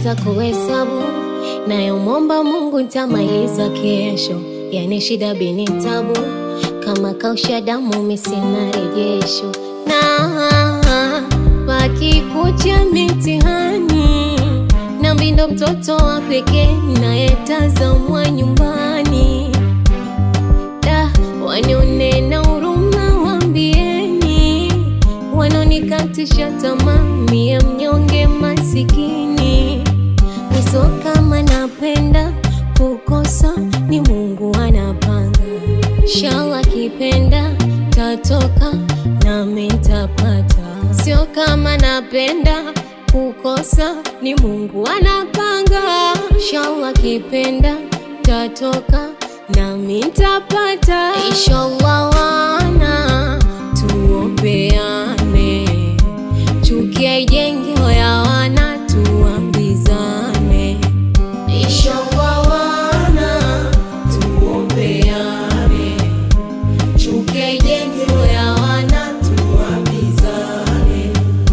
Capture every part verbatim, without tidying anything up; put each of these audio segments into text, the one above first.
nishamaliza kuhesabu, nayomwomba Mungu nitamaliza kesho. Yani shida bini tabu, kama kausha damu mimi sina rejesho. Na baki kucha mitihani, na mbindo mtoto wa pekee nayetazamwa nyumbani. Da, wanione na huruma waambieni, wanonikatisha tamaa mie mnyonge masikini. Niso kama napenda kukosa, ni Mungu anapanga. Inshallah kipenda tatoka nami nitapata. Sio kama napenda kukosa, ni Mungu anapanga. Inshallah kipenda tatoka nami nitapata. Inshallah wana tuombeane, chukia ijenge hoya wana tuambizane. Inshallah wana tuombeane, chukia ijenge hoya wana tuambizane.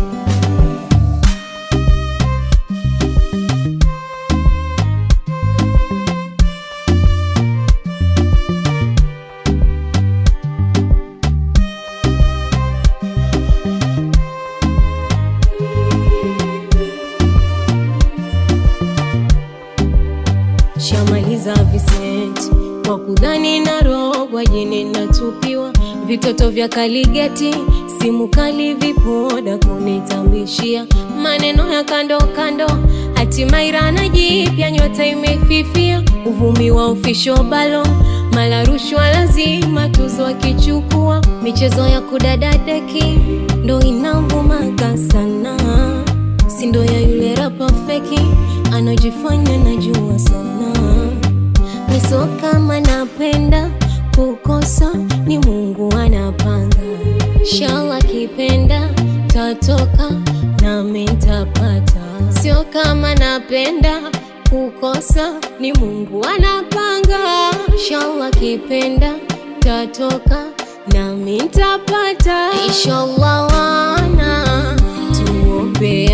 Shamaliza Vincent kwa kudhani na rogwa, jini natupiwa vitoto vya Kaligeti, simu kali vipoda kunitambishia maneno ya kando kando. Hatimaye na jipya nyota imefifia, uvumi wa official balo, mala rushwa lazima tuzo akichukua. Michezo ya kudadadeki ndo inavumaka sana, sindo ya yule rapa feki anajifanya najua sana. Niso kama napenda kukosa, ni Mungu anapanga. Inshallah kipenda tatoka nami nitapata. Sio kama napenda kukosa, ni Mungu anapanga. Inshallah kipenda tatoka nami nitapata. Inshallah wana tuombe